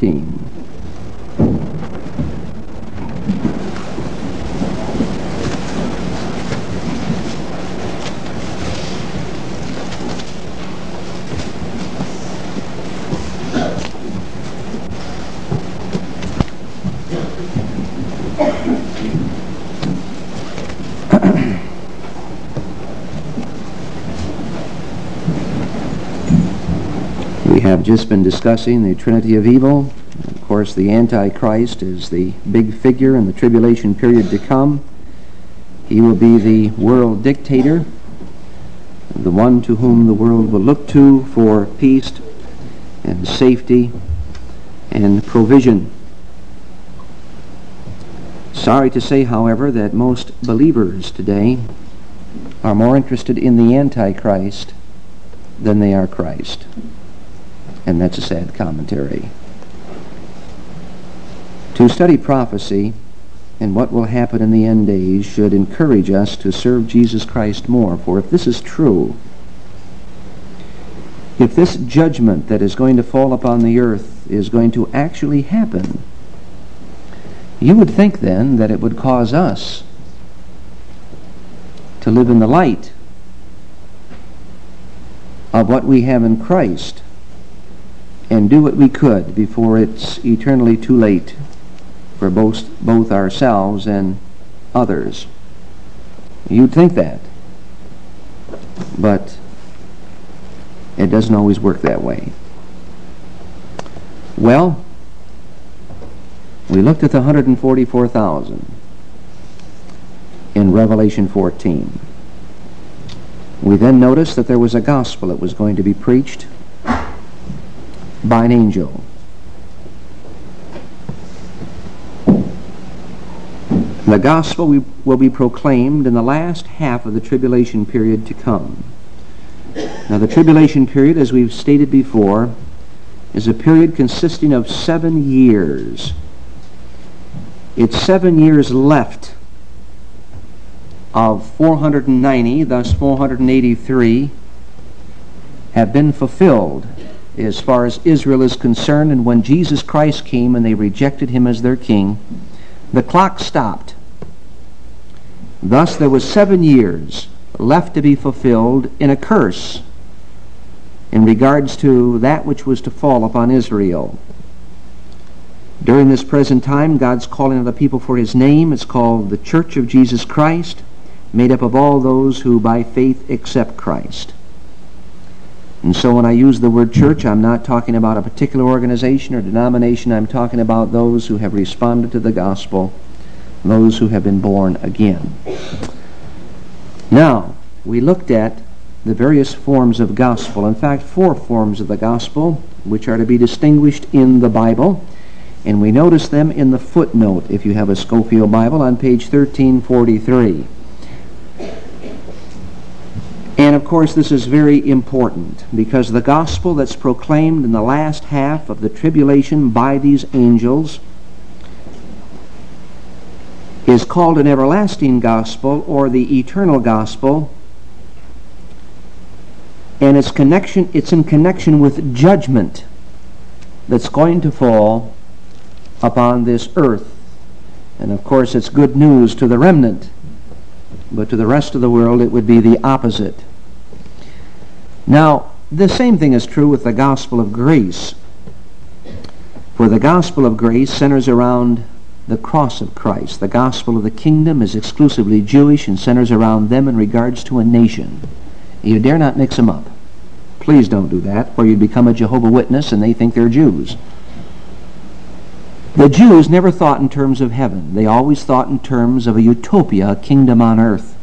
14. We have just been discussing the Trinity of Evil. Of course, the Antichrist is the big figure in the tribulation period to come. He will be the world dictator, the one to whom the world will look to for peace and safety and provision. Sorry to say, however, that most believers today are more interested in the Antichrist than they are Christ. And that's a sad commentary. To study prophecy and what will happen in the end days should encourage us to serve Jesus Christ more. For if this is true, if this judgment that is going to fall upon the earth is going to actually happen, you would think then that it would cause us to live in the light of what we have in Christ and do what we could before it's eternally too late for both ourselves and others. You'd think that. But it doesn't always work that way. Well, we looked at the 144,000 in Revelation 14. We then noticed that there was a gospel that was going to be preached by an angel. The gospel will be proclaimed in the last half of the tribulation period to come. Now, the tribulation period, as we've stated before, is a period consisting of 7 years. It's 7 years left of 490, thus 483, have been fulfilled as far as Israel is concerned. And when Jesus Christ came and they rejected him as their king, the clock stopped. Thus there was 7 years left to be fulfilled in a curse in regards to that which was to fall upon Israel. During this present time, God's calling on the people for his name. It's called the Church of Jesus Christ, made up of all those who by faith accept Christ. And so when I use the word church, I'm not talking about a particular organization or denomination. I'm talking about those who have responded to the gospel, those who have been born again. Now, we looked at the various forms of gospel. In fact, 4 forms of the gospel, which are to be distinguished in the Bible. And we notice them in the footnote, if you have a Scofield Bible, on page 1343. And of course this is very important, because the gospel that's proclaimed in the last half of the tribulation by these angels is called an everlasting gospel, or the eternal gospel, and it's in connection with judgment that's going to fall upon this earth. And of course it's good news to the remnant, but to the rest of the world it would be the opposite. Now, the same thing is true with the gospel of grace. For the gospel of grace centers around the cross of Christ. The gospel of the kingdom is exclusively Jewish and centers around them in regards to a nation. You dare not mix them up. Please don't do that, or you'd become a Jehovah's Witness and they think they're Jews. The Jews never thought in terms of heaven. They always thought in terms of a utopia, a kingdom on earth.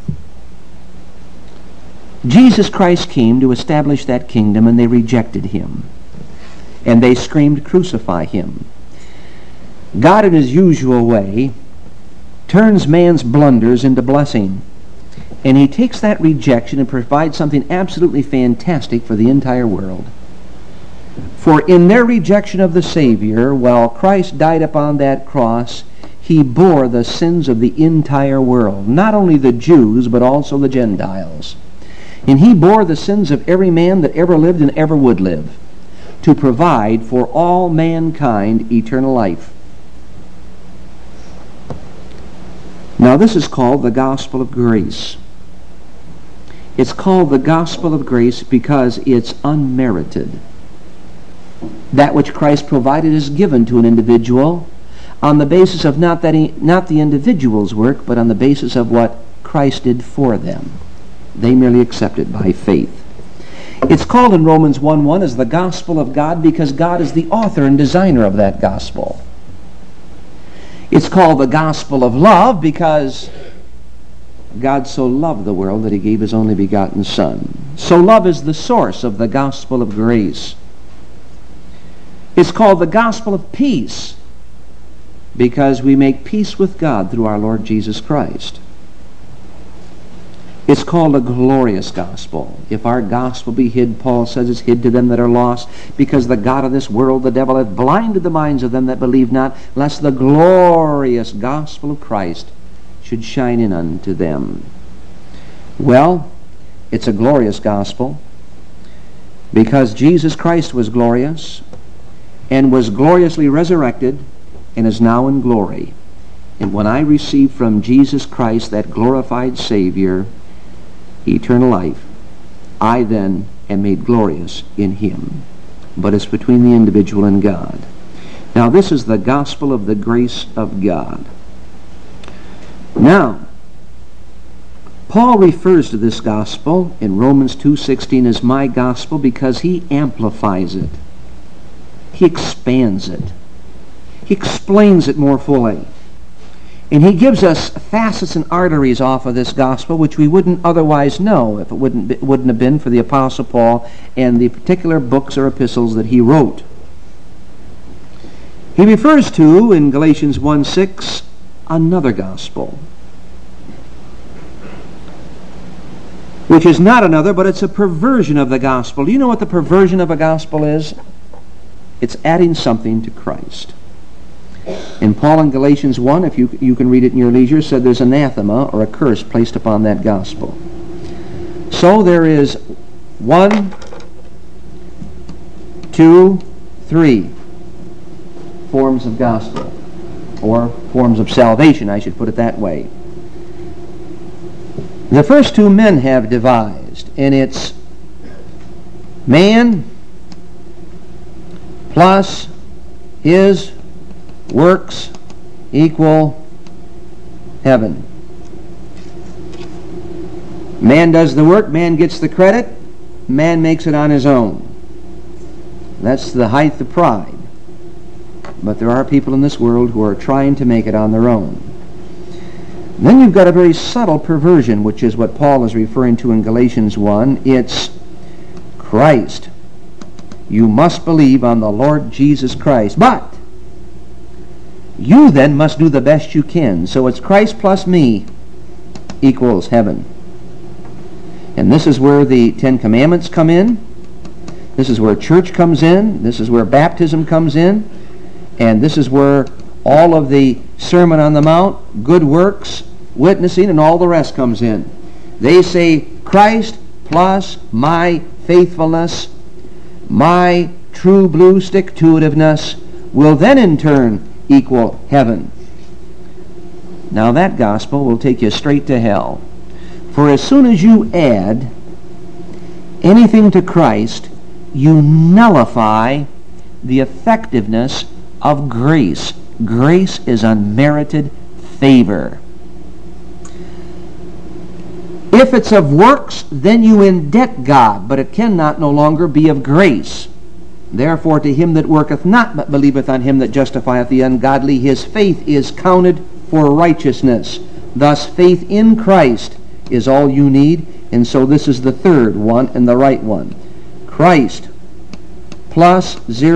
Jesus Christ came to establish that kingdom, and they rejected him. And they screamed, "Crucify him." God, in his usual way, turns man's blunders into blessing. And he takes that rejection and provides something absolutely fantastic for the entire world. For in their rejection of the Savior, while Christ died upon that cross, he bore the sins of the entire world, not only the Jews, but also the Gentiles. And he bore the sins of every man that ever lived and ever would live, to provide for all mankind eternal life. Now this is called the gospel of grace. It's called the gospel of grace because it's unmerited. That which Christ provided is given to an individual on the basis of not the individual's work, but on the basis of what Christ did for them. They merely accept it by faith. It's called in Romans 1:1 as the gospel of God because God is the author and designer of that gospel. It's called the gospel of love because God so loved the world that he gave his only begotten Son. So love is the source of the gospel of grace. It's called the gospel of peace because we make peace with God through our Lord Jesus Christ. It's called a glorious gospel. If our gospel be hid, Paul says it's hid to them that are lost, because the God of this world, the devil, hath blinded the minds of them that believe not, lest the glorious gospel of Christ should shine in unto them. Well, it's a glorious gospel because Jesus Christ was glorious and was gloriously resurrected and is now in glory. And when I receive from Jesus Christ, that glorified Savior, eternal life, I then am made glorious in him. But it's between the individual and God. Now this is the gospel of the grace of God. Now, Paul refers to this gospel in Romans 2:16 as my gospel because he amplifies it. He expands it. He explains it more fully. And he gives us facets and arteries off of this gospel which we wouldn't otherwise know if it wouldn't have been for the Apostle Paul and the particular books or epistles that he wrote. He refers to, in Galatians 1:6, another gospel, which is not another, but it's a perversion of the gospel. Do you know what the perversion of a gospel is? It's adding something to Christ. And Paul in Galatians 1, if you can read it in your leisure, said there's anathema or a curse placed upon that gospel. So there is 1, 2, 3 forms of gospel, or forms of salvation, I should put it that way. The first two men have devised, and it's man plus his works equal heaven. Man does the work, man gets the credit, man makes it on his own. That's the height of pride. But there are people in this world who are trying to make it on their own. Then you've got a very subtle perversion, which is what Paul is referring to in Galatians 1. It's Christ. You must believe on the Lord Jesus Christ. But you then must do the best you can. So it's Christ plus me equals heaven. And this is where the Ten Commandments come in. This is where church comes in. This is where baptism comes in. And this is where all of the Sermon on the Mount, good works, witnessing, and all the rest comes in. They say Christ plus my faithfulness, my true blue stick-to-itiveness will then in turn equal heaven. Now that gospel will take you straight to hell. For as soon as you add anything to Christ, you nullify the effectiveness of grace. Grace is unmerited favor. If it's of works, then you indebt God, but it cannot no longer be of grace. Therefore to him that worketh not, but believeth on him that justifieth the ungodly, his faith is counted for righteousness. Thus faith in Christ is all you need, and so this is the third one and the right one. Christ plus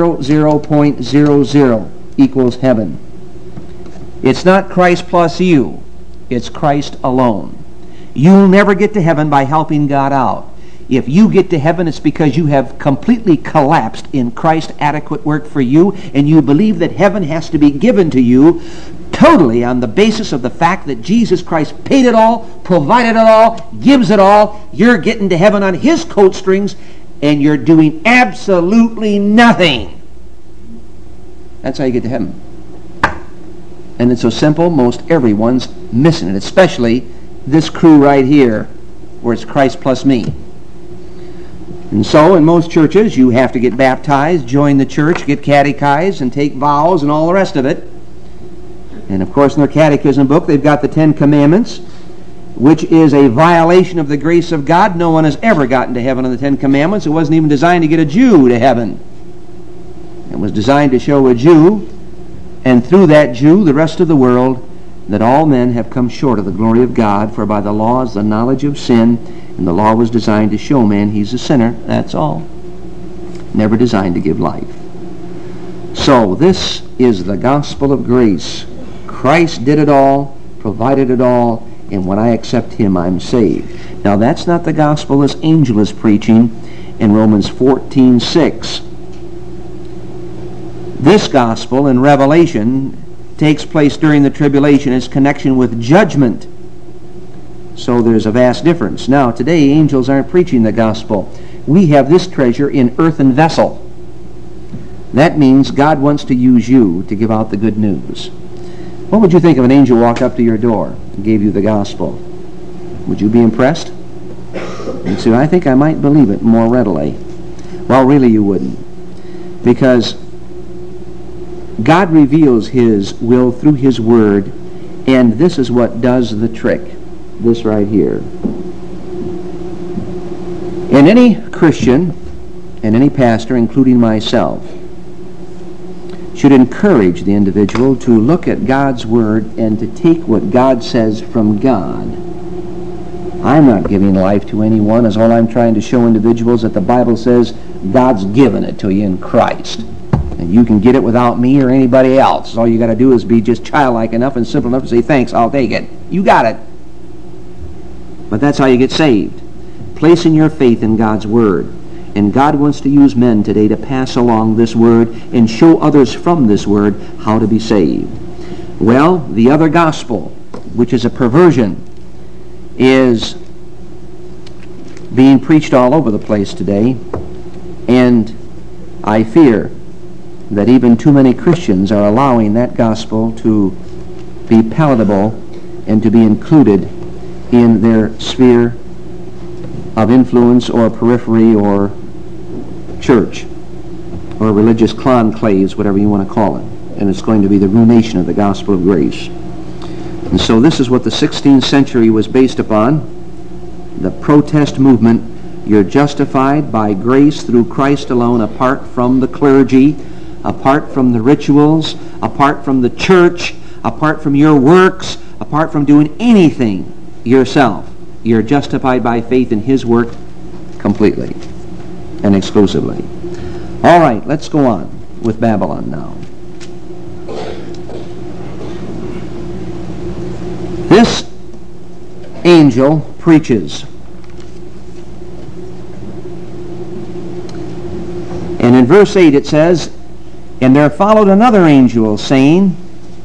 0.00 equals heaven. It's not Christ plus you. It's Christ alone. You'll never get to heaven by helping God out. If you get to heaven, it's because you have completely collapsed in Christ's adequate work for you, and you believe that heaven has to be given to you totally on the basis of the fact that Jesus Christ paid it all, provided it all, gives it all. You're getting to heaven on his coat strings, and you're doing absolutely nothing. That's how you get to heaven. And it's so simple, most everyone's missing it, especially this crew right here, where it's Christ plus me. And so in most churches, you have to get baptized, join the church, get catechized, and take vows and all the rest of it. And of course in their catechism book, they've got the Ten Commandments, which is a violation of the grace of God. No one has ever gotten to heaven on the Ten Commandments. It wasn't even designed to get a Jew to heaven. It was designed to show a Jew, and through that Jew, the rest of the world, that all men have come short of the glory of God, for by the law is the knowledge of sin, and the law was designed to show man he's a sinner. That's all. Never designed to give life. So this is the gospel of grace. Christ did it all, provided it all, and when I accept him, I'm saved. Now that's not the gospel this angel is preaching in Romans 14:6. This gospel in Revelation takes place during the tribulation. Its connection with judgment. So there's a vast difference. Now today angels aren't preaching the gospel. We have this treasure in earthen vessel. That means God wants to use you to give out the good news. What would you think if an angel walked up to your door and gave you the gospel? Would you be impressed? You'd say, I think I might believe it more readily. Well, really you wouldn't. Because God reveals his will through his word, and this is what does the trick. This right here. And any Christian and any pastor, including myself, should encourage the individual to look at God's word and to take what God says from God. I'm not giving life to anyone, as all I'm trying to show individuals that the Bible says God's given it to you in Christ. And you can get it without me or anybody else. All you got to do is be just childlike enough and simple enough to say, thanks, I'll take it. You got it. But that's how you get saved. Placing your faith in God's word. And God wants to use men today to pass along this word and show others from this word how to be saved. Well, the other gospel, which is a perversion, is being preached all over the place today. And I fear that even too many Christians are allowing that gospel to be palatable and to be included in their sphere of influence or periphery or church or religious conclaves, whatever you want to call it. And it's going to be the ruination of the gospel of grace. And so this is what the 16th century was based upon. The protest movement. You're justified by grace through Christ alone, apart from the clergy, apart from the rituals, apart from the church, apart from your works, apart from doing anything yourself. You're justified by faith in his work completely and exclusively. All right, let's go on with Babylon now. This angel preaches. And in verse 8 it says, and there followed another angel, saying,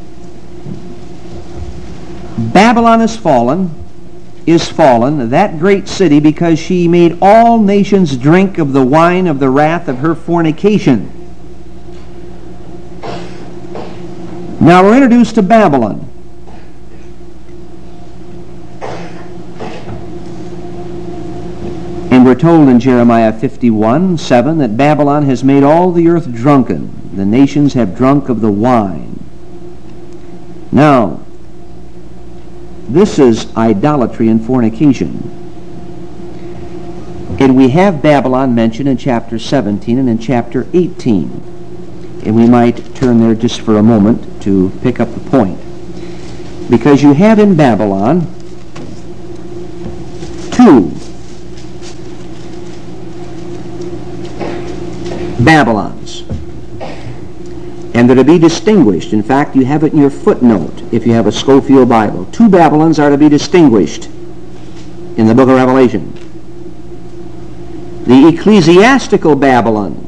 Babylon is fallen, that great city, because she made all nations drink of the wine of the wrath of her fornication. Now we're introduced to Babylon. And we're told in Jeremiah 51:7 that Babylon has made all the earth drunken. The nations have drunk of the wine. Now, this is idolatry and fornication. And we have Babylon mentioned in chapter 17 and in chapter 18. And we might turn there just for a moment to pick up the point. Because you have in Babylon two Babylons. And they're to be distinguished. In fact, you have it in your footnote if you have a Scofield Bible. Two Babylons are to be distinguished in the book of Revelation. The ecclesiastical Babylon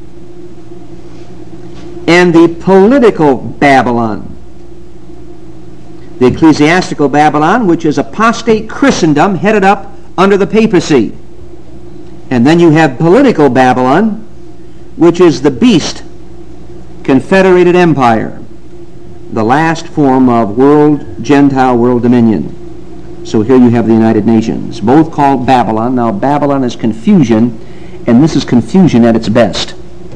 and the political Babylon. The ecclesiastical Babylon, which is apostate Christendom headed up under the papacy. And then you have political Babylon, which is the beast, confederated empire, the last form of Gentile world dominion. So here you have the United Nations, both called Babylon. Now Babylon is confusion, and this is confusion at its best.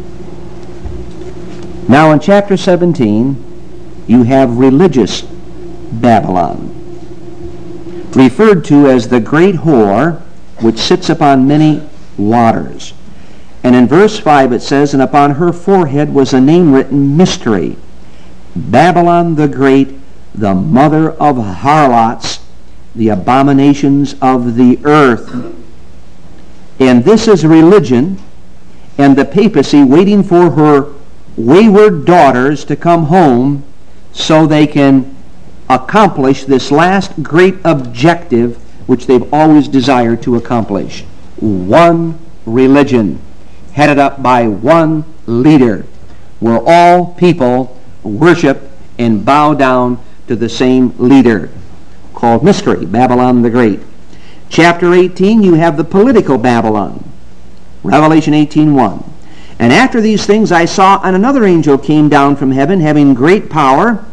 Now in chapter 17, you have religious Babylon, referred to as the great whore, which sits upon many waters. And in verse 5 it says, and upon her forehead was a name written, Mystery, Babylon the Great, the mother of harlots, the abominations of the earth. And this is religion and the papacy waiting for her wayward daughters to come home so they can accomplish this last great objective which they've always desired to accomplish. One religion, headed up by one leader, where all people worship and bow down to the same leader, called Mystery, Babylon the Great. Chapter 18, you have the political Babylon. Revelation 18:1. And after these things I saw, and another angel came down from heaven, having great power,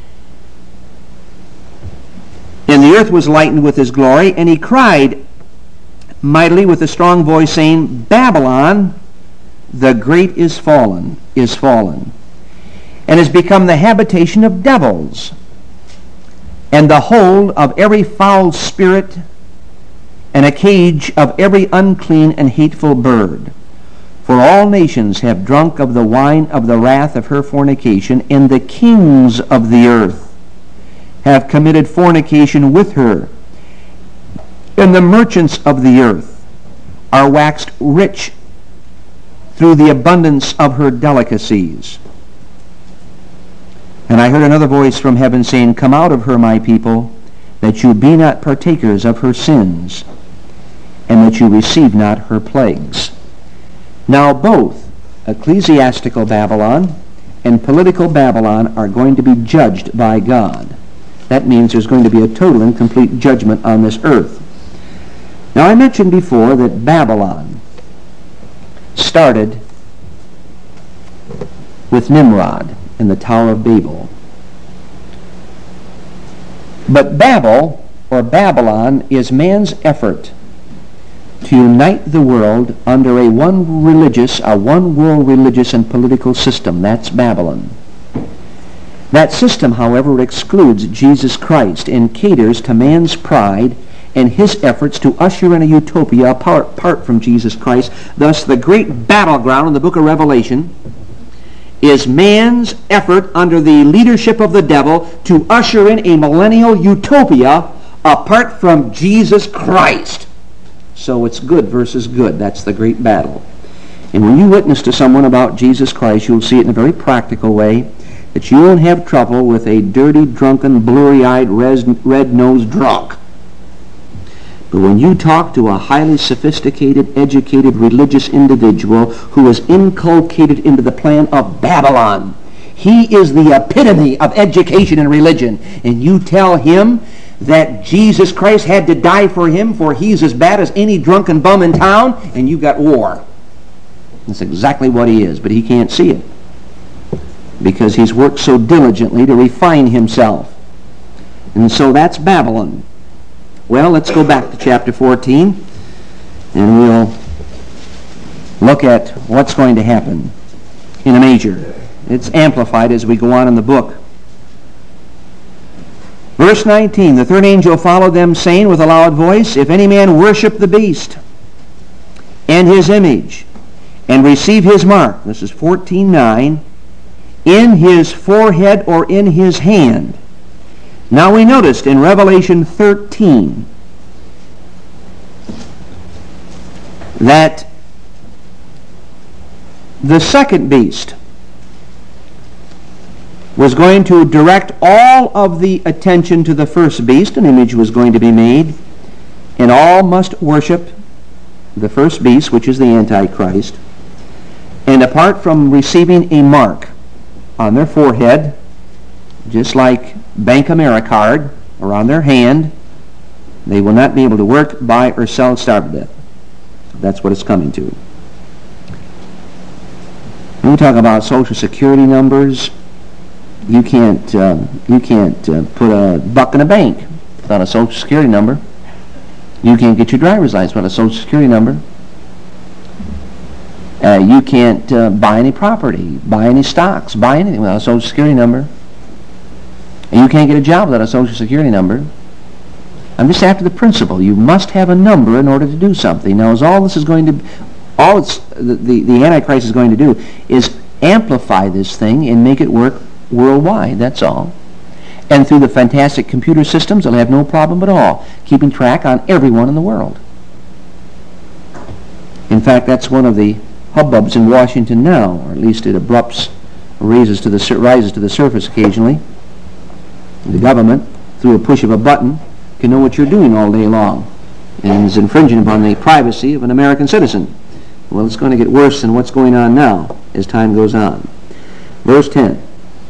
and the earth was lightened with his glory, and he cried mightily with a strong voice, saying, Babylon the Great is fallen, and has become the habitation of devils, and the hold of every foul spirit, and a cage of every unclean and hateful bird. For all nations have drunk of the wine of the wrath of her fornication, and the kings of the earth have committed fornication with her. And the merchants of the earth are waxed rich through the abundance of her delicacies. And I heard another voice from heaven saying, Come out of her, my people, that you be not partakers of her sins, and that you receive not her plagues. Now both ecclesiastical Babylon and political Babylon are going to be judged by God. That means there's going to be a total and complete judgment on this earth. Now I mentioned before that Babylon started with Nimrod in the Tower of Babel. But Babel, or Babylon, is man's effort to unite the world under a one world religious and political system. That's Babylon. That system, however, excludes Jesus Christ and caters to man's pride and his efforts to usher in a utopia apart from Jesus Christ. Thus, the great battleground in the book of Revelation is man's effort under the leadership of the devil to usher in a millennial utopia apart from Jesus Christ. So it's good versus good. That's the great battle. And when you witness to someone about Jesus Christ, you'll see it in a very practical way, that you won't have trouble with a dirty, drunken, blurry-eyed, red-nosed drunk. But when you talk to a highly sophisticated, educated, religious individual who is inculcated into the plan of Babylon, he is the epitome of education and religion, and you tell him that Jesus Christ had to die for him, for he's as bad as any drunken bum in town, and you've got war. That's exactly what he is, but he can't see it, because he's worked so diligently to refine himself. And so that's Babylon. Well, let's go back to chapter 14, and we'll look at what's going to happen in a major. It's amplified as we go on in the book. Verse 19, the third angel followed them, saying with a loud voice, If any man worship the beast and his image, and receive his mark, this is 14:9, in his forehead or in his hand. Now we noticed in Revelation 13 that the second beast was going to direct all of the attention to the first beast. An image was going to be made, and all must worship the first beast, which is the Antichrist. And apart from receiving a mark on their forehead, just like Bank AmeriCard, or on their hand, they will not be able to work, buy, or sell, starve to death. That's what it's coming to. When we talk about Social Security numbers, you can't put a buck in a bank without a Social Security number. You can't get your driver's license without a Social Security number. You can't buy any property, buy any stocks, buy anything without a Social Security number. And you can't get a job without a Social Security number. I'm just after the principle. You must have a number in order to do something. Now, the Antichrist is going to do is amplify this thing and make it work worldwide. That's all. And through the fantastic computer systems, they'll have no problem at all keeping track on everyone in the world. In fact, that's one of the hubbubs in Washington now, or at least it rises to the surface occasionally. The government, through a push of a button, can know what you're doing all day long, and is infringing upon the privacy of an American citizen. Well, it's going to get worse than what's going on now as time goes on. Verse 10.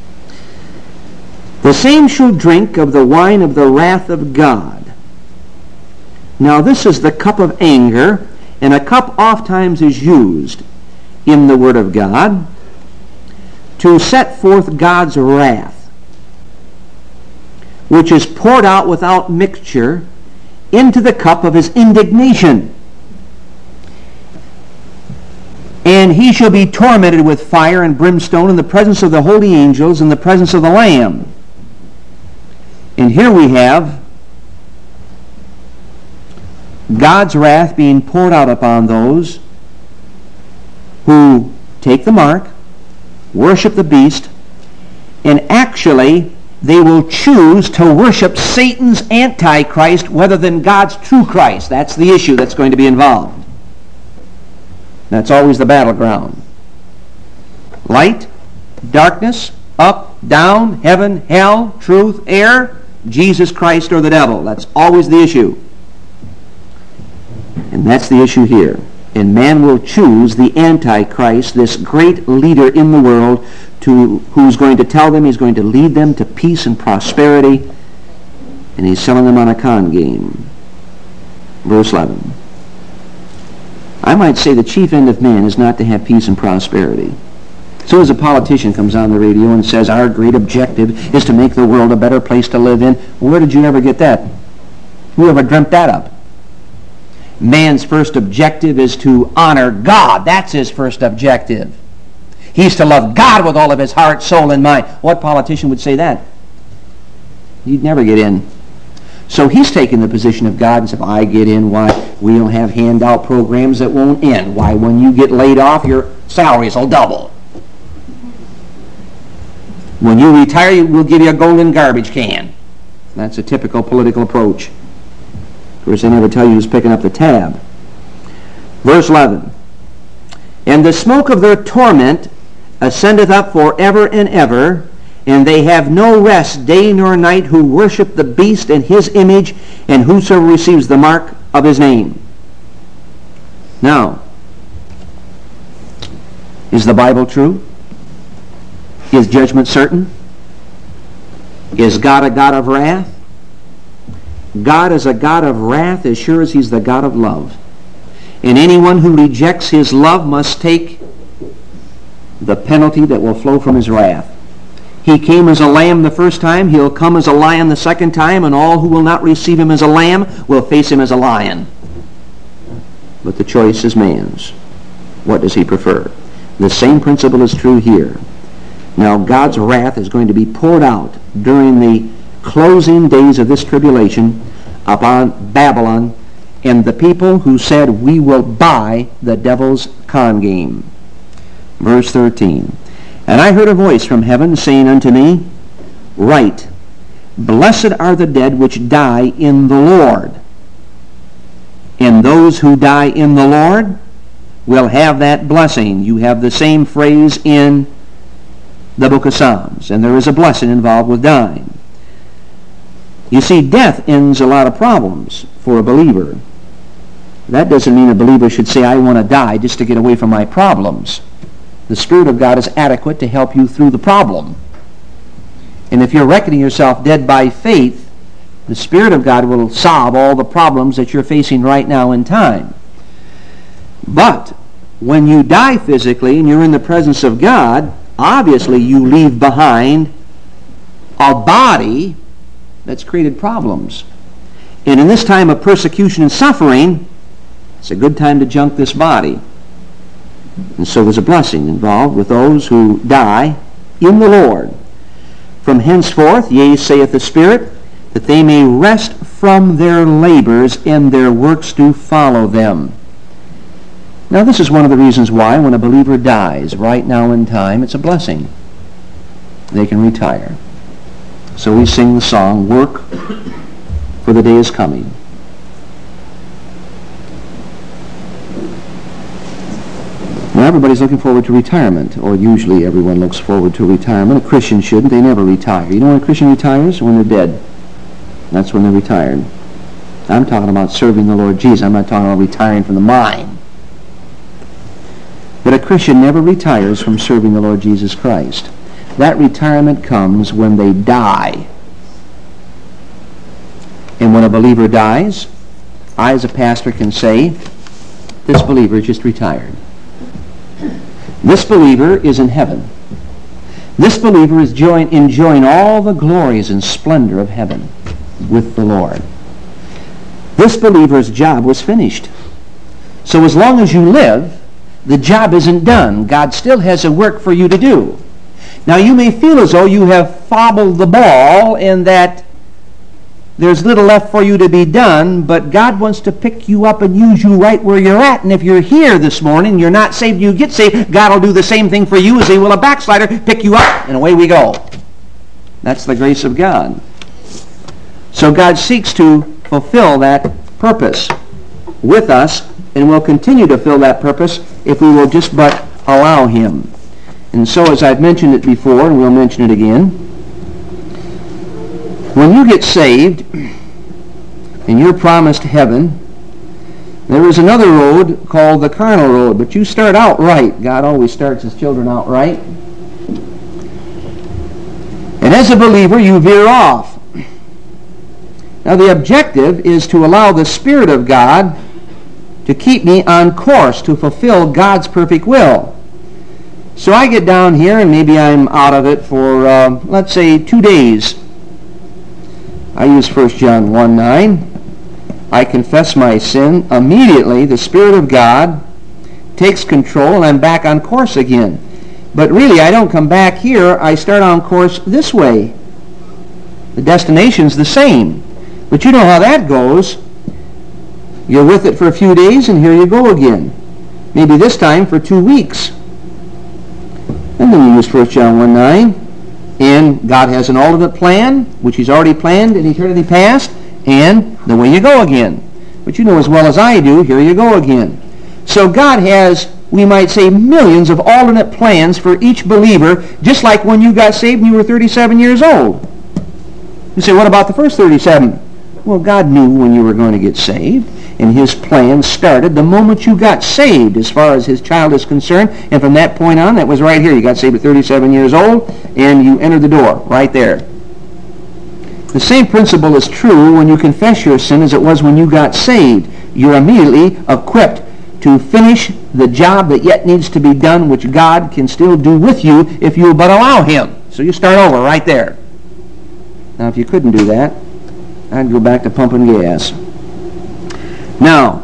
The same shall drink of the wine of the wrath of God. Now this is the cup of anger, and a cup ofttimes is used in the Word of God to set forth God's wrath, which is poured out without mixture into the cup of his indignation. And he shall be tormented with fire and brimstone in the presence of the holy angels, in the presence of the Lamb. And here we have God's wrath being poured out upon those who take the mark, worship the beast, and actually they will choose to worship Satan's Antichrist rather than God's true Christ. That's the issue that's going to be involved. That's always the battleground. Light, darkness, up, down, heaven, hell, truth, error, Jesus Christ or the devil. That's always the issue. And that's the issue here. And man will choose the Antichrist, this great leader in the world, who's going to tell them he's going to lead them to peace and prosperity, and he's selling them on a con game. Verse 11. I might say the chief end of man is not to have peace and prosperity. As soon as a politician comes on the radio and says our great objective is to make the world a better place to live in, where did you ever get that? Who ever dreamt that up? Man's first objective is to honor God. That's his first objective. He's to love God with all of his heart, soul, and mind. What politician would say that? He'd never get in. So he's taken the position of God and said, I get in. Why? We don't have handout programs that won't end. Why? When you get laid off, your salaries will double. When you retire, we'll give you a golden garbage can. That's a typical political approach. Of course, they never tell you who's picking up the tab. Verse 11. And the smoke of their torment ascendeth up forever and ever, and they have no rest day nor night who worship the beast and his image, and whosoever receives the mark of his name. Now, is the Bible true? Is judgment certain? Is God a God of wrath? God is a God of wrath as sure as he's the God of love. And anyone who rejects his love must take the penalty that will flow from his wrath. He came as a lamb the first time, he'll come as a lion the second time, and all who will not receive him as a lamb will face him as a lion. But the choice is man's. What does he prefer? The same principle is true here. Now God's wrath is going to be poured out during the closing days of this tribulation upon Babylon and the people who said, we will buy the devil's con game. Verse 13. And I heard a voice from heaven saying unto me, Write, Blessed are the dead which die in the Lord. And those who die in the Lord will have that blessing. You have the same phrase in the book of Psalms, and there is a blessing involved with dying. You see, death ends a lot of problems for a believer. That doesn't mean a believer should say, I want to die just to get away from my problems. The Spirit of God is adequate to help you through the problem. And if you're reckoning yourself dead by faith, the Spirit of God will solve all the problems that you're facing right now in time. But when you die physically and you're in the presence of God, obviously you leave behind a body that's created problems. And in this time of persecution and suffering, it's a good time to junk this body. And so there's a blessing involved with those who die in the Lord. From henceforth, yea, saith the Spirit, that they may rest from their labors, and their works do follow them. Now this is one of the reasons why when a believer dies right now in time, it's a blessing. They can retire. So we sing the song, Work, for the day is coming. Now everybody's looking forward to retirement, or usually everyone looks forward to retirement. A Christian shouldn't. They never retire. You know when a Christian retires? When they're dead. That's when they're retired. I'm talking about serving the Lord Jesus. I'm not talking about retiring from the mind. But a Christian never retires from serving the Lord Jesus Christ. That retirement comes when they die. And when a believer dies, I as a pastor can say, this believer just retired. This believer is in heaven. This believer is enjoying all the glories and splendor of heaven with the Lord. This believer's job was finished. So as long as you live, the job isn't done. God still has a work for you to do. Now you may feel as though you have fobbled the ball and that there's little left for you to be done, but God wants to pick you up and use you right where you're at. And if you're here this morning, you're not saved, you get saved, God will do the same thing for you as he will a backslider, pick you up, and away we go. That's the grace of God. So God seeks to fulfill that purpose with us, and will continue to fill that purpose if we will just but allow him. And so as I've mentioned it before, and we'll mention it again, when you get saved and you're promised heaven, there is another road called the carnal road, but you start out right. God always starts his children out right. And as a believer, you veer off. Now the objective is to allow the Spirit of God to keep me on course to fulfill God's perfect will. So I get down here and maybe I'm out of it for, let's say, 2 days. I use 1 John 1:9. I confess my sin. Immediately the Spirit of God takes control and I'm back on course again. But really I don't come back here. I start on course this way. The destination's the same. But you know how that goes. You're with it for a few days and here you go again. Maybe this time for 2 weeks. And then you use 1 John 1:9. And God has an ultimate plan, which he's already planned in eternity past, and the way you go again. But you know as well as I do, here you go again. So God has, we might say, millions of alternate plans for each believer, just like when you got saved and you were 37 years old. You say, what about the first 37? Well, God knew when you were going to get saved, and his plan started the moment you got saved as far as his child is concerned. And from that point on, that was right here. You got saved at 37 years old, and you entered the door right there. The same principle is true when you confess your sin as it was when you got saved. You're immediately equipped to finish the job that yet needs to be done, which God can still do with you if you but allow him. So you start over right there. Now, if you couldn't do that, I'd go back to pumping gas. Now,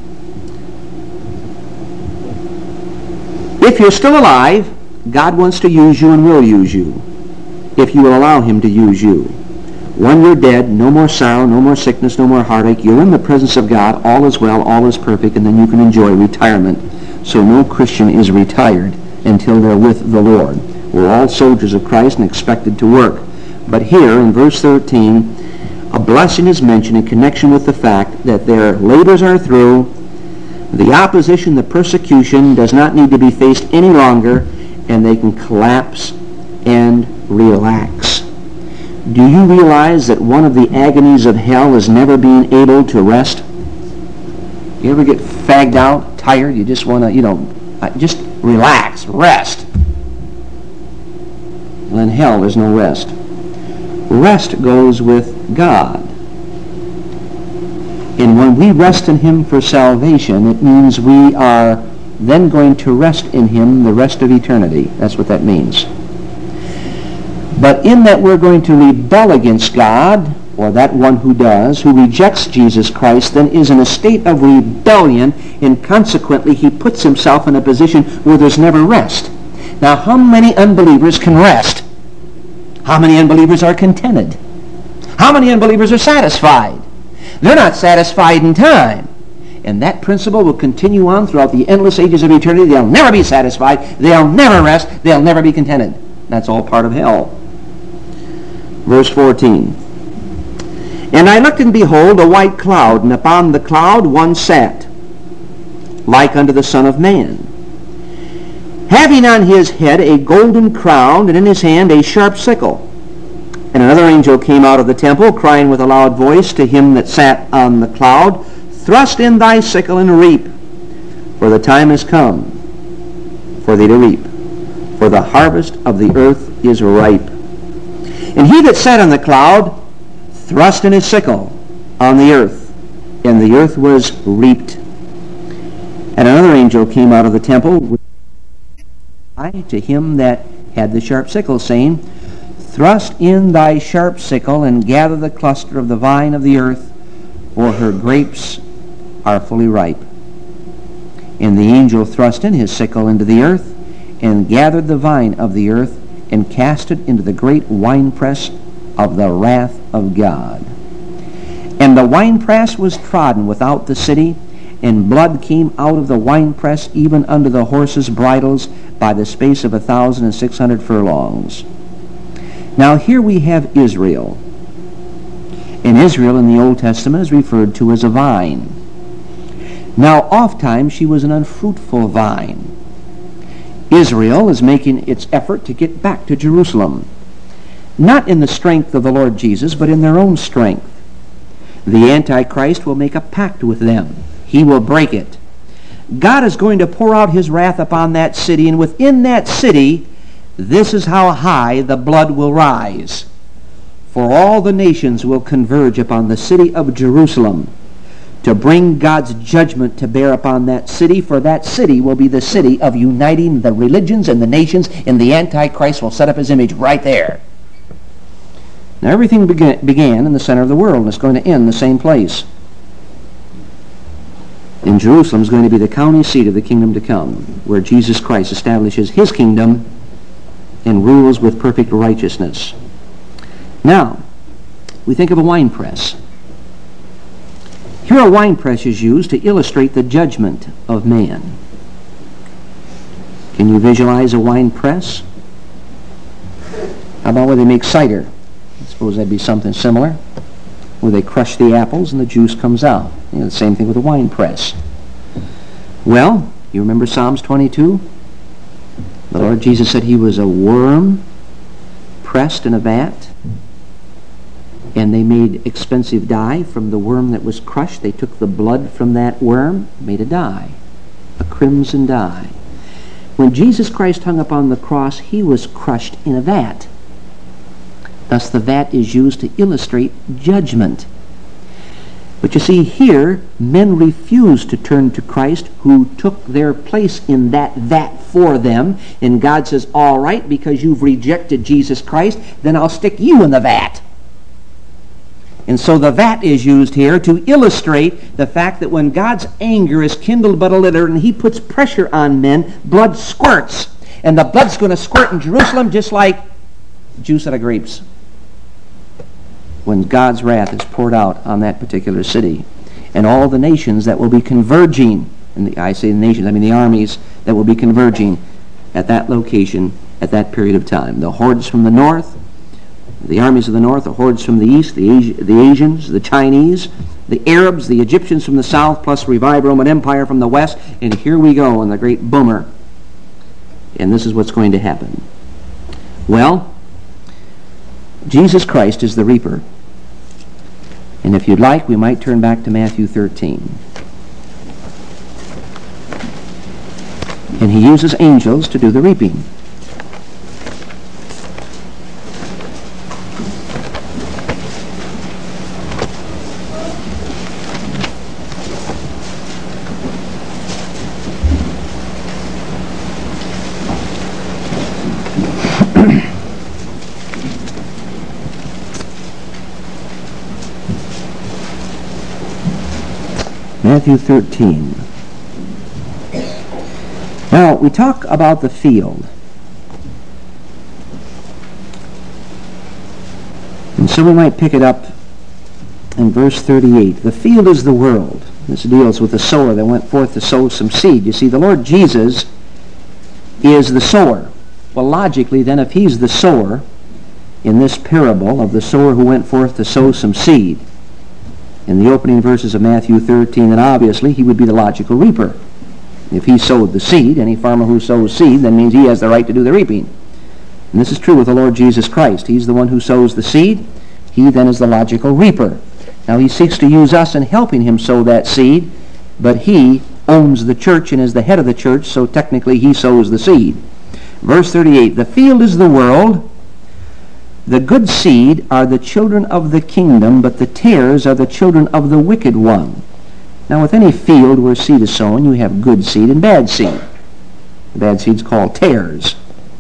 if you're still alive, God wants to use you and will use you, if you will allow him to use you. When you're dead, no more sorrow, no more sickness, no more heartache. You're in the presence of God, all is well, all is perfect, and then you can enjoy retirement. So no Christian is retired until they're with the Lord. We're all soldiers of Christ and expected to work. But here in verse 13, a blessing is mentioned in connection with the fact that their labors are through, the opposition, the persecution does not need to be faced any longer, and they can collapse and relax. Do you realize that one of the agonies of hell is never being able to rest? You ever get fagged out, tired? You just want to, just relax, rest. Well, in hell, there's no rest. Rest goes with God. And when we rest in him for salvation, it means we are then going to rest in him the rest of eternity. That's what that means. But in that we're going to rebel against God, or that one who does, who rejects Jesus Christ, then is in a state of rebellion, and consequently he puts himself in a position where there's never rest. Now, how many unbelievers can rest? How many unbelievers are contented? How many unbelievers are satisfied? They're not satisfied in time. And that principle will continue on throughout the endless ages of eternity. They'll never be satisfied. They'll never rest. They'll never be contented. That's all part of hell. Verse 14. And I looked, and behold, a white cloud, and upon the cloud one sat, like unto the Son of Man, having on his head a golden crown, and in his hand a sharp sickle. And another angel came out of the temple, crying with a loud voice to him that sat on the cloud, Thrust in thy sickle and reap, for the time is come for thee to reap, for the harvest of the earth is ripe. And he that sat on the cloud thrust in his sickle on the earth, and the earth was reaped. And another angel came out of the temple to him that had the sharp sickle, saying, Thrust in thy sharp sickle, and gather the cluster of the vine of the earth, for her grapes are fully ripe. And the angel thrust in his sickle into the earth, and gathered the vine of the earth, and cast it into the great winepress of the wrath of God. And the winepress was trodden without the city, and blood came out of the winepress even unto the horses' bridles by the space of 1,600 furlongs. Now here we have Israel. And Israel in the Old Testament is referred to as a vine. Now oftentimes she was an unfruitful vine. Israel is making its effort to get back to Jerusalem, not in the strength of the Lord Jesus, but in their own strength. The Antichrist will make a pact with them. He will break it. God is going to pour out his wrath upon that city, and within that city, this is how high the blood will rise. For all the nations will converge upon the city of Jerusalem to bring God's judgment to bear upon that city, for that city will be the city of uniting the religions and the nations, and the Antichrist will set up his image right there. Now everything began in the center of the world, and it's going to end in the same place. And Jerusalem is going to be the county seat of the kingdom to come, where Jesus Christ establishes his kingdom and rules with perfect righteousness. Now, we think of a wine press. Here a wine press is used to illustrate the judgment of man. Can you visualize a wine press? How about where they make cider? I suppose that'd be something similar, where they crush the apples and the juice comes out. You know, the same thing with a wine press. Well, you remember Psalms 22? The Lord Jesus said he was a worm pressed in a vat, and they made expensive dye from the worm that was crushed. They took the blood from that worm, made a dye, a crimson dye. When Jesus Christ hung upon the cross, he was crushed in a vat. Thus the vat is used to illustrate judgment. But you see, here, men refused to turn to Christ, who took their place in that vat for them. And God says, all right, because you've rejected Jesus Christ, then I'll stick you in the vat. And so the vat is used here to illustrate the fact that when God's anger is kindled but a little and he puts pressure on men, blood squirts. And the blood's going to squirt in Jerusalem just like juice out of grapes, when God's wrath is poured out on that particular city. And all the nations that will be converging, and I say the nations, I mean the armies that will be converging at that location at that period of time. The hordes from the north, the armies of the north, the hordes from the east, the Asians, the Chinese, the Arabs, the Egyptians from the south, plus revived Roman Empire from the west, and here we go in the great boomer. And this is what's going to happen. Well, Jesus Christ is the reaper. And if you'd like, we might turn back to Matthew 13. And he uses angels to do the reaping. Matthew 13. Now, we talk about the field. And so we might pick it up in verse 38. The field is the world. This deals with the sower that went forth to sow some seed. You see, the Lord Jesus is the sower. Well, logically, then, if he's the sower in this parable of the sower who went forth to sow some seed, in the opening verses of Matthew 13, then obviously he would be the logical reaper. If he sowed the seed, any farmer who sows seed, then means he has the right to do the reaping. And this is true with the Lord Jesus Christ. He's the one who sows the seed. He then is the logical reaper. Now he seeks to use us in helping him sow that seed, but he owns the church and is the head of the church, so technically he sows the seed. Verse 38, the field is the world. The good seed are the children of the kingdom, but the tares are the children of the wicked one. Now with any field where seed is sown, you have good seed and bad seed. The bad seed is called tares.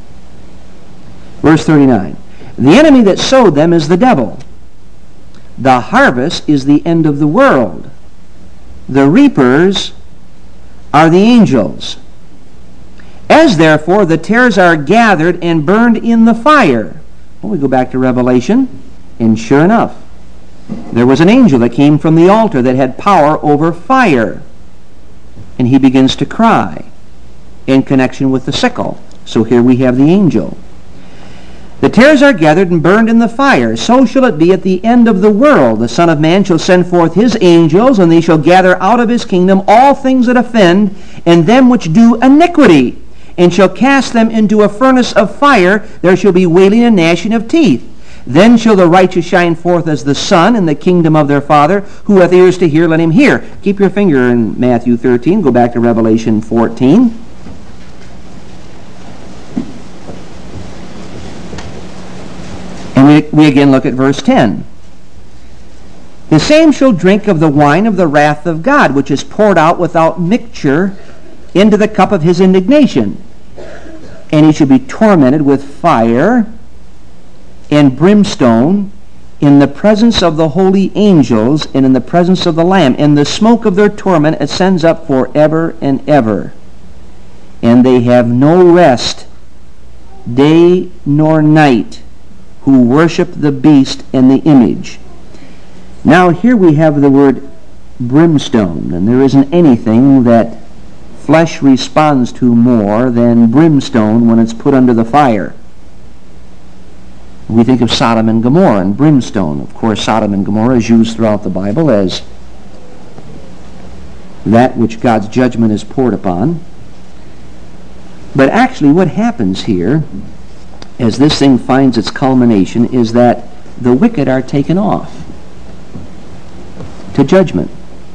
Verse 39, the enemy that sowed them is the devil. The harvest is the end of the world. The reapers are the angels. As therefore the tares are gathered and burned in the fire. Well, we go back to Revelation, and sure enough, there was an angel that came from the altar that had power over fire. And he begins to cry in connection with the sickle. So here we have the angel. The tares are gathered and burned in the fire. So shall it be at the end of the world. The Son of Man shall send forth his angels, and they shall gather out of his kingdom all things that offend, and them which do iniquity, and shall cast them into a furnace of fire. There shall be wailing and gnashing of teeth. Then shall the righteous shine forth as the sun in the kingdom of their Father. Who hath ears to hear, let him hear. Keep your finger in Matthew 13. Go back to Revelation 14. And we again look at verse 10. The same shall drink of the wine of the wrath of God, which is poured out without mixture into the cup of his indignation. And he shall be tormented with fire and brimstone in the presence of the holy angels and in the presence of the Lamb. And the smoke of their torment ascends up forever and ever. And they have no rest, day nor night, who worship the beast and the image. Now here we have the word brimstone, and there isn't anything that flesh responds to more than brimstone when it's put under the fire. We think of Sodom and Gomorrah and brimstone. Of course, Sodom and Gomorrah is used throughout the Bible as that which God's judgment is poured upon. But actually what happens here, as this thing finds its culmination, is that the wicked are taken off to judgment.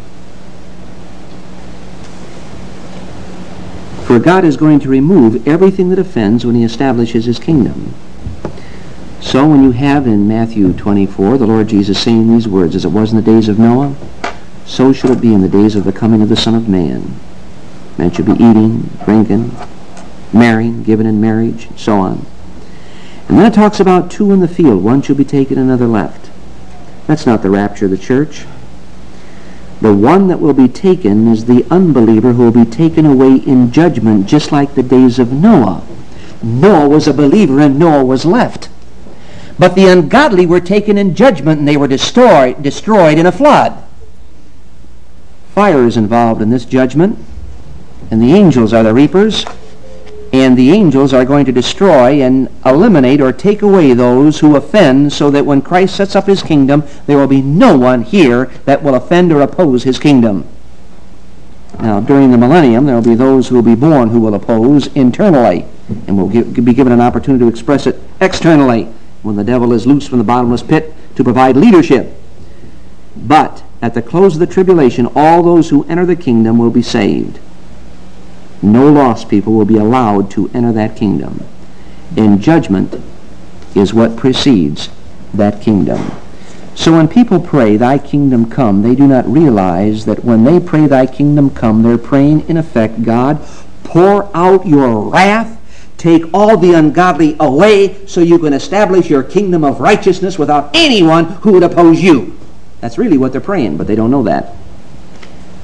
For God is going to remove everything that offends when he establishes his kingdom. So when you have in Matthew 24 the Lord Jesus saying these words, as it was in the days of Noah, so shall it be in the days of the coming of the Son of Man. Men shall be eating, drinking, marrying, given in marriage, and so on. And then it talks about two in the field. One shall be taken, another left. That's not the rapture of the church. The one that will be taken is the unbeliever who will be taken away in judgment, just like the days of Noah. Noah was a believer and Noah was left. But the ungodly were taken in judgment and they were destroyed in a flood. Fire is involved in this judgment, and the angels are the reapers. And the angels are going to destroy and eliminate or take away those who offend, so that when Christ sets up his kingdom, there will be no one here that will offend or oppose his kingdom. Now, during the millennium, there will be those who will be born who will oppose internally, and will be given an opportunity to express it externally when the devil is loose from the bottomless pit to provide leadership. But at the close of the tribulation, all those who enter the kingdom will be saved. No lost people will be allowed to enter that kingdom. And judgment is what precedes that kingdom. So when people pray, thy kingdom come, they do not realize that when they pray thy kingdom come, they're praying in effect, God, pour out your wrath, take all the ungodly away so you can establish your kingdom of righteousness without anyone who would oppose you. That's really what they're praying, but they don't know that.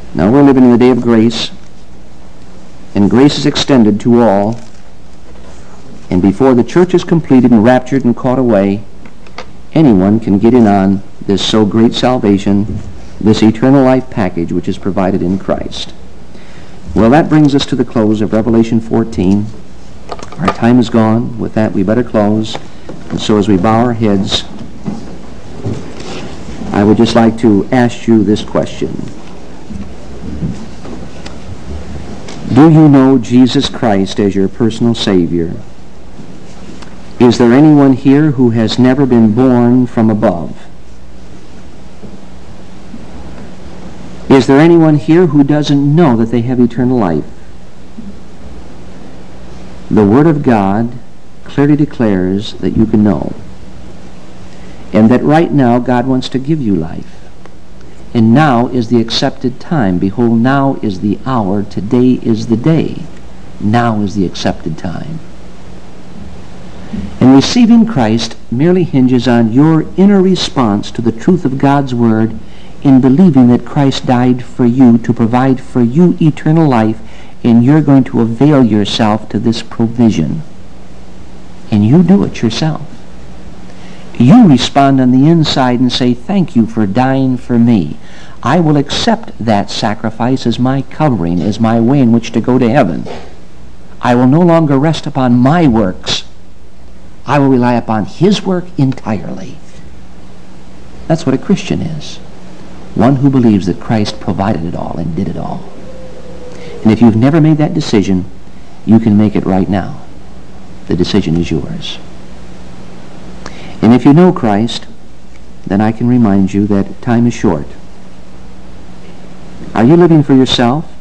Now we're living in the day of grace, and grace is extended to all. And before the church is completed and raptured and caught away, anyone can get in on this so great salvation, this eternal life package which is provided in Christ. Well, that brings us to the close of Revelation 14. Our time is gone. With that, we better close. And so as we bow our heads, I would just like to ask you this question. Do you know Jesus Christ as your personal Savior? Is there anyone here who has never been born from above? Is there anyone here who doesn't know that they have eternal life? The Word of God clearly declares that you can know, and that right now God wants to give you life. And now is the accepted time. Behold, now is the hour. Today is the day. Now is the accepted time. And receiving Christ merely hinges on your inner response to the truth of God's Word in believing that Christ died for you to provide for you eternal life, and you're going to avail yourself to this provision. And you do it yourself. You respond on the inside and say, thank you for dying for me. I will accept that sacrifice as my covering, as my way in which to go to heaven. I will no longer rest upon my works. I will rely upon His work entirely. That's what a Christian is. One who believes that Christ provided it all and did it all. And if you've never made that decision, you can make it right now. The decision is yours. And if you know Christ, then I can remind you that time is short. Are you living for yourself?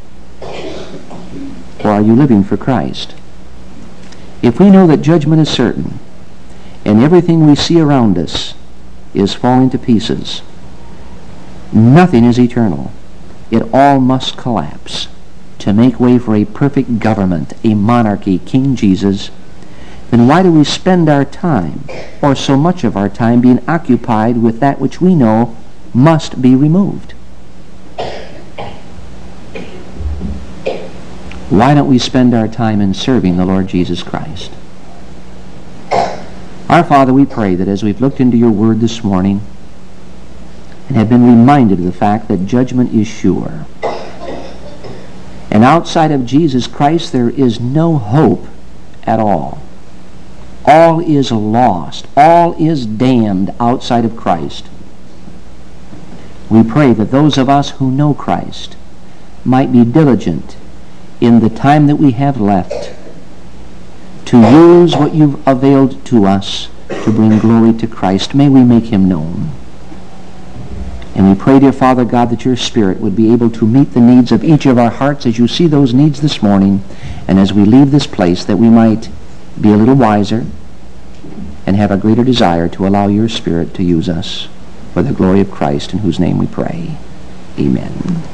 Or are you living for Christ? If we know that judgment is certain, and everything we see around us is falling to pieces, nothing is eternal. It all must collapse to make way for a perfect government, a monarchy, King Jesus. Then why do we spend our time, or so much of our time, being occupied with that which we know must be removed? Why don't we spend our time in serving the Lord Jesus Christ? Our Father, we pray that as we've looked into your word this morning and have been reminded of the fact that judgment is sure, and outside of Jesus Christ there is no hope at all. All is lost. All is damned outside of Christ. We pray that those of us who know Christ might be diligent in the time that we have left to use what you've availed to us to bring glory to Christ. May we make Him known. And we pray, dear Father God, that your Spirit would be able to meet the needs of each of our hearts as you see those needs this morning, and as we leave this place, that we might be a little wiser and have a greater desire to allow your Spirit to use us for the glory of Christ, in whose name we pray. Amen.